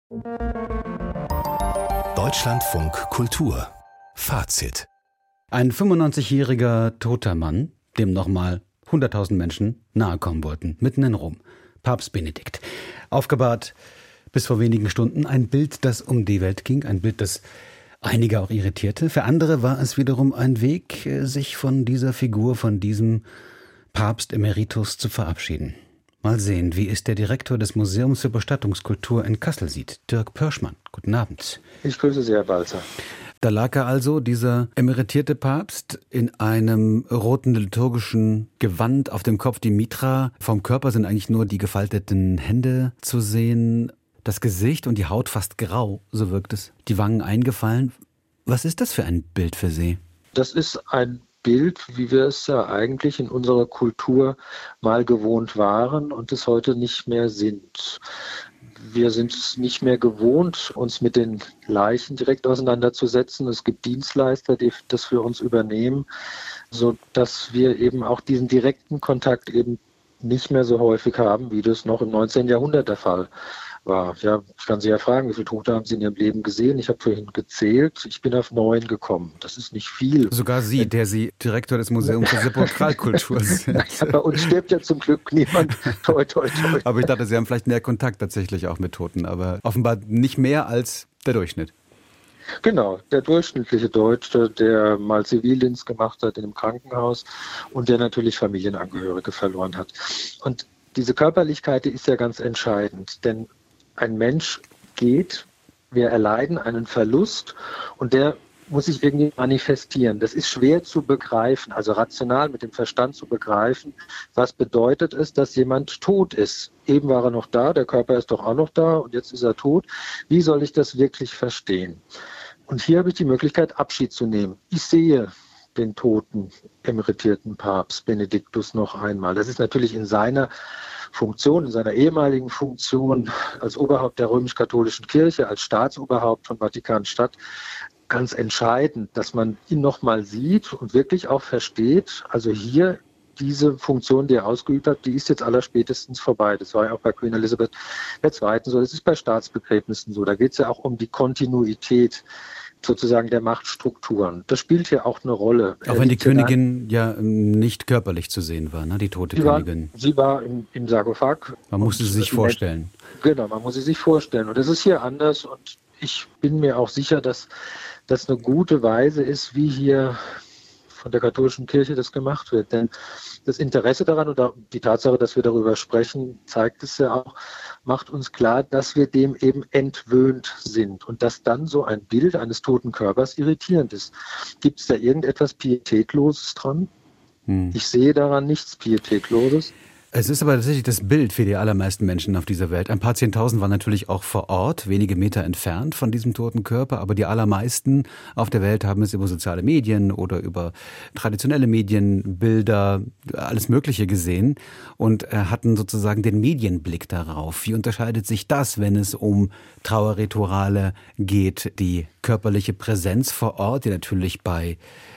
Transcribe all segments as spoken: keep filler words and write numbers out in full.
Deutschlandfunk Kultur Fazit. Ein fünfundneunzigjähriger toter Mann, dem nochmal hunderttausend Menschen nahe kommen wollten, mitten in Rom. Papst Benedikt. Aufgebahrt bis vor wenigen Stunden ein Bild, das um die Welt ging, ein Bild, das einige auch irritierte. Für andere war es wiederum ein Weg, sich von dieser Figur, von diesem Papst Emeritus zu verabschieden. Mal sehen, wie es der Direktor des Museums für Bestattungskultur in Kassel sieht, Dirk Pörschmann. Guten Abend. Ich grüße Sie, Herr Balzer. Da lag er also, dieser emeritierte Papst, in einem roten liturgischen Gewand, auf dem Kopf die Mitra. Vom Körper sind eigentlich nur die gefalteten Hände zu sehen. Das Gesicht und die Haut fast grau, so wirkt es. Die Wangen eingefallen. Was ist das für ein Bild für Sie? Das ist ein Bild, wie wir es ja eigentlich in unserer Kultur mal gewohnt waren und es heute nicht mehr sind. Wir sind es nicht mehr gewohnt, uns mit den Leichen direkt auseinanderzusetzen. Es gibt Dienstleister, die das für uns übernehmen, sodass wir eben auch diesen direkten Kontakt eben nicht mehr so häufig haben, wie das noch im neunzehnten Jahrhundert der Fall war. Ja, ich kann Sie ja fragen, wie viele Tote haben Sie in Ihrem Leben gesehen? Ich habe vorhin gezählt, ich bin auf neun gekommen. Das ist nicht viel. Sogar Sie, der Sie Direktor des Museums für Sepulkralkultur sind. Ja, bei uns stirbt ja zum Glück niemand. Toi, toi, toi. Aber ich dachte, Sie haben vielleicht mehr Kontakt tatsächlich auch mit Toten, aber offenbar nicht mehr als der Durchschnitt. Genau, der durchschnittliche Deutsche, der mal Zivildienst gemacht hat in einem Krankenhaus und der natürlich Familienangehörige verloren hat. Und diese Körperlichkeit, die ist ja ganz entscheidend, denn ein Mensch geht, wir erleiden einen Verlust und der muss sich irgendwie manifestieren. Das ist schwer zu begreifen, also rational mit dem Verstand zu begreifen. Was bedeutet es, dass jemand tot ist? Eben war er noch da, der Körper ist doch auch noch da und jetzt ist er tot. Wie soll ich das wirklich verstehen? Und hier habe ich die Möglichkeit, Abschied zu nehmen. Ich sehe den toten, emeritierten Papst Benediktus noch einmal. Das ist natürlich in seiner Funktion, in seiner ehemaligen Funktion als Oberhaupt der römisch-katholischen Kirche, als Staatsoberhaupt von Vatikanstadt, ganz entscheidend, dass man ihn noch mal sieht und wirklich auch versteht, also hier diese Funktion, die er ausgeübt hat, die ist jetzt allerspätestens vorbei. Das war ja auch bei Queen Elizabeth der Zweiten so, das ist bei Staatsbegräbnissen so. Da geht es ja auch um die Kontinuität sozusagen der Machtstrukturen. Das spielt hier auch eine Rolle. Auch wenn die Königin ja nicht körperlich zu sehen war, ne? Die tote sie Königin. War, sie war im, im Sarkophag. Man musste sie sich vorstellen. Genau, man muss sie sich vorstellen. Und das ist hier anders und ich bin mir auch sicher, dass das eine gute Weise ist, wie hier von der katholischen Kirche das gemacht wird. Denn das Interesse daran oder die Tatsache, dass wir darüber sprechen, zeigt es ja auch, macht uns klar, dass wir dem eben entwöhnt sind und dass dann so ein Bild eines toten Körpers irritierend ist. Gibt es da irgendetwas Pietätloses dran? Hm. Ich sehe daran nichts Pietätloses. Es ist aber tatsächlich das Bild für die allermeisten Menschen auf dieser Welt. Ein paar Zehntausend waren natürlich auch vor Ort, wenige Meter entfernt von diesem toten Körper, aber die allermeisten auf der Welt haben es über soziale Medien oder über traditionelle Medien, Bilder, alles Mögliche gesehen und hatten sozusagen den Medienblick darauf. Wie unterscheidet sich das, wenn es um Trauerrituale geht? Die körperliche Präsenz vor Ort, die natürlich bei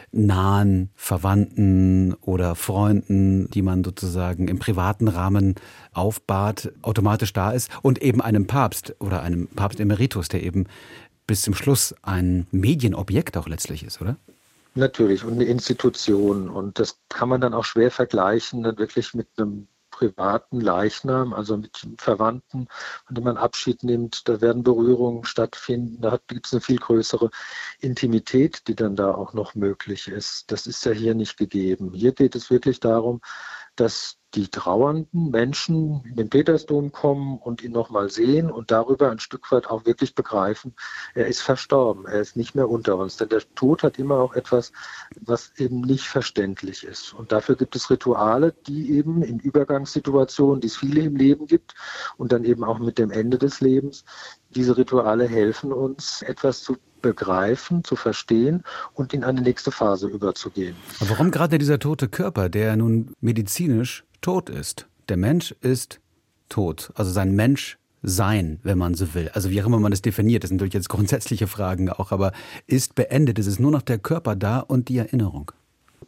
nahen Verwandten oder Freunden, die man sozusagen im privaten Rahmen aufbahrt, automatisch da ist und eben einem Papst oder einem Papst Emeritus, der eben bis zum Schluss ein Medienobjekt auch letztlich ist, oder? Natürlich, und eine Institution und das kann man dann auch schwer vergleichen, dann wirklich mit einem privaten Leichnam, also mit Verwandten, von dem man Abschied nimmt. Da werden Berührungen stattfinden. Da gibt es eine viel größere Intimität, die dann da auch noch möglich ist. Das ist ja hier nicht gegeben. Hier geht es wirklich darum, dass die trauernden Menschen in den Petersdom kommen und ihn nochmal sehen und darüber ein Stück weit auch wirklich begreifen, er ist verstorben, er ist nicht mehr unter uns. Denn der Tod hat immer auch etwas, was eben nicht verständlich ist. Und dafür gibt es Rituale, die eben in Übergangssituationen, die es viele im Leben gibt und dann eben auch mit dem Ende des Lebens, diese Rituale helfen uns, etwas zu begreifen, zu verstehen und in eine nächste Phase überzugehen. Aber warum gerade dieser tote Körper, der nun medizinisch tot ist? Der Mensch ist tot, also sein Menschsein, wenn man so will. Also wie auch immer man das definiert, das sind natürlich jetzt grundsätzliche Fragen auch, aber ist beendet, es ist nur noch der Körper da und die Erinnerung.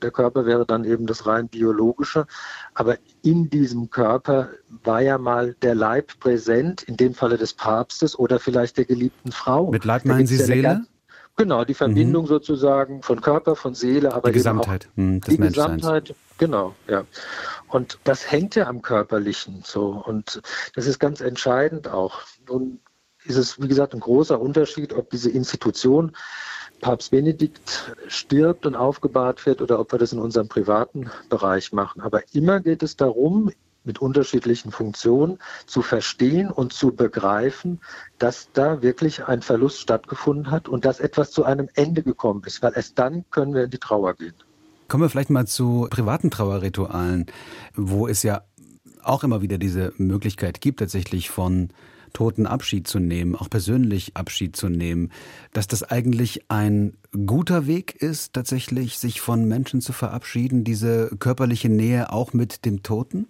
der Körper wäre dann eben das rein biologische. Aber in diesem Körper war ja mal der Leib präsent, in dem Falle des Papstes oder vielleicht der geliebten Frau. Mit Leib meinen Sie Seele? Ganz, genau, die Verbindung mhm. sozusagen von Körper, von Seele, aber die Gesamtheit eben auch des die Menschseins. Gesamtheit, genau, ja. Und das hängt ja am Körperlichen so. Und das ist ganz entscheidend auch. Nun ist es, wie gesagt, ein großer Unterschied, ob diese Institution Papst Benedikt stirbt und aufgebahrt wird oder ob wir das in unserem privaten Bereich machen. Aber immer geht es darum, mit unterschiedlichen Funktionen zu verstehen und zu begreifen, dass da wirklich ein Verlust stattgefunden hat und dass etwas zu einem Ende gekommen ist, weil erst dann können wir in die Trauer gehen. Kommen wir vielleicht mal zu privaten Trauerritualen, wo es ja auch immer wieder diese Möglichkeit gibt, tatsächlich von Toten Abschied zu nehmen, auch persönlich Abschied zu nehmen, dass das eigentlich ein guter Weg ist, tatsächlich sich von Menschen zu verabschieden, diese körperliche Nähe auch mit dem Toten?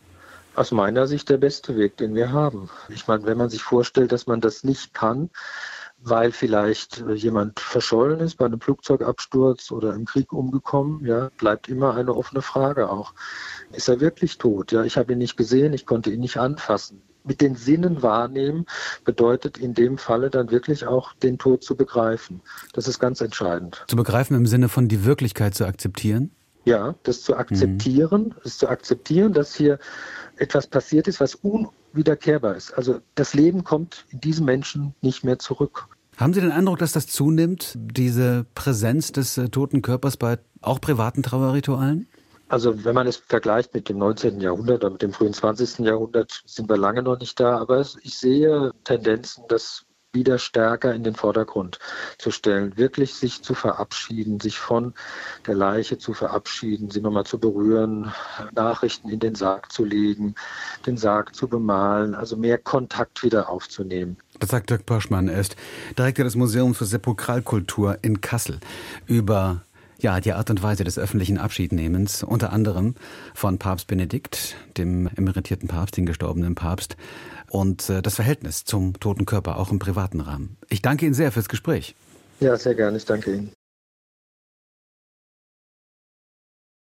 Aus meiner Sicht der beste Weg, den wir haben. Ich meine, wenn man sich vorstellt, dass man das nicht kann, weil vielleicht jemand verschollen ist bei einem Flugzeugabsturz oder im Krieg umgekommen, ja, bleibt immer eine offene Frage auch. Ist er wirklich tot? Ja, ich habe ihn nicht gesehen, ich konnte ihn nicht anfassen. Mit den Sinnen wahrnehmen bedeutet in dem Falle dann wirklich auch den Tod zu begreifen. Das ist ganz entscheidend. Zu begreifen im Sinne von die Wirklichkeit zu akzeptieren? Ja, das zu akzeptieren, mhm. das zu akzeptieren, dass hier etwas passiert ist, was unwiederkehrbar ist. Also das Leben kommt in diesem Menschen nicht mehr zurück. Haben Sie den Eindruck, dass das zunimmt, diese Präsenz des äh, toten Körpers bei auch privaten Trauerritualen? Also wenn man es vergleicht mit dem neunzehnten Jahrhundert oder mit dem frühen zwanzigsten Jahrhundert, sind wir lange noch nicht da. Aber ich sehe Tendenzen, das wieder stärker in den Vordergrund zu stellen. Wirklich sich zu verabschieden, sich von der Leiche zu verabschieden, sie nochmal zu berühren, Nachrichten in den Sarg zu legen, den Sarg zu bemalen, also mehr Kontakt wieder aufzunehmen. Das sagt Dirk Pörschmann. Er ist Direktor des Museums für Sepulkralkultur in Kassel über ja, die Art und Weise des öffentlichen Abschiednehmens, unter anderem von Papst Benedikt, dem emeritierten Papst, den gestorbenen Papst, und äh, das Verhältnis zum toten Körper, auch im privaten Rahmen. Ich danke Ihnen sehr fürs Gespräch. Ja, sehr gerne. Ich danke Ihnen.